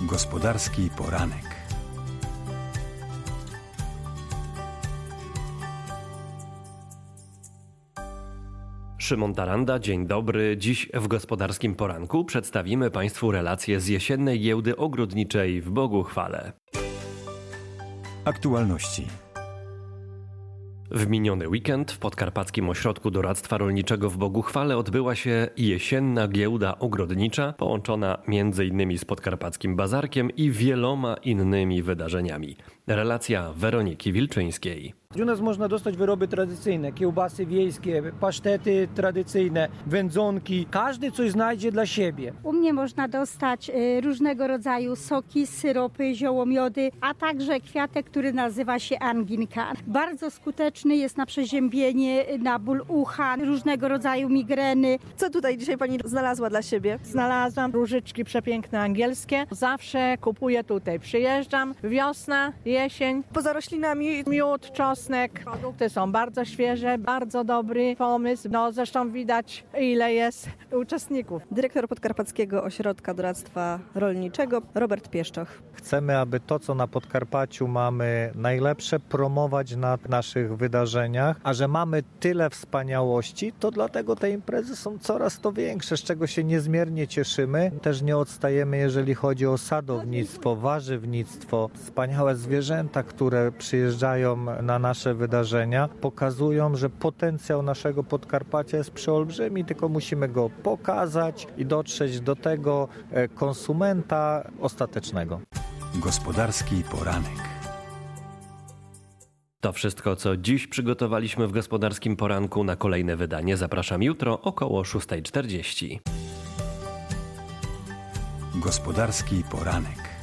Gospodarski poranek. Szymon Taranda, dzień dobry. Dziś w Gospodarskim Poranku przedstawimy Państwu relacje z jesiennej giełdy ogrodniczej w Boguchwale. Aktualności. W miniony weekend w Podkarpackim Ośrodku Doradztwa Rolniczego w Boguchwale odbyła się jesienna giełda ogrodnicza, połączona m.in. z Podkarpackim Bazarkiem i wieloma innymi wydarzeniami. Relacja Weroniki Wilczyńskiej. U nas można dostać wyroby tradycyjne, kiełbasy wiejskie, pasztety tradycyjne, wędzonki. Każdy coś znajdzie dla siebie. U mnie można dostać różnego rodzaju soki, syropy, ziołomiody, a także kwiatek, który nazywa się anginka. Bardzo skuteczny jest na przeziębienie, na ból ucha, różnego rodzaju migreny. Co tutaj dzisiaj Pani znalazła dla siebie? Znalazłam różyczki przepiękne angielskie. Zawsze kupuję tutaj. Przyjeżdżam, wiosna, jesień. Poza roślinami Miód, czosnek. Produkty są bardzo świeże, bardzo dobry pomysł. Zresztą widać, ile jest uczestników. dyrektor Podkarpackiego Ośrodka Doradztwa Rolniczego Robert Pieszczoch. Chcemy, aby to, co na Podkarpaciu mamy najlepsze, promować na naszych wydarzeniach, a że mamy tyle wspaniałości, to dlatego te imprezy są coraz to większe, z czego się niezmiernie cieszymy. Też nie odstajemy, jeżeli chodzi o sadownictwo, warzywnictwo. Wspaniałe zwierzęta, które przyjeżdżają na nasze wydarzenia, pokazują, że potencjał naszego Podkarpacia jest przeolbrzymi, tylko musimy go pokazać i dotrzeć do tego konsumenta ostatecznego. Gospodarski poranek. To wszystko, co dziś przygotowaliśmy w Gospodarskim Poranku. Na kolejne wydanie zapraszam jutro około 6:40. Gospodarski poranek.